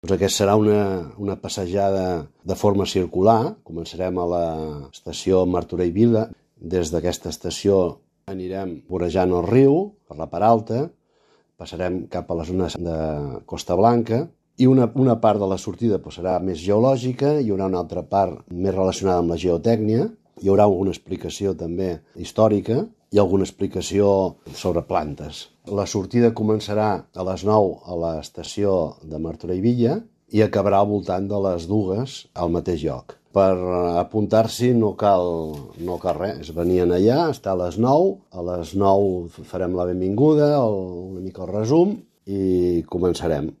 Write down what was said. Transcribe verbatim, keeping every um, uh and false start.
Doncs aquesta serà una, una passejada de forma circular. Començarem a l'estació Martorell Vila. Des d'aquesta estació anirem vorejant el riu per la part alta, passarem cap a la zona de Costa Blanca i una, una part de la sortida pues, serà més geològica, hi haurà una altra part més relacionada amb la geotècnia, hi haurà alguna explicació també històrica i alguna explicació sobre plantes. La sortida començarà a les nou a l'estació de Martorell Villa i acabarà al voltant de les dues al mateix lloc. Per apuntar-s'hi no cal, no cal res, es venien allà, està a les nou, a les nou farem la benvinguda, el, una mica el resum i començarem.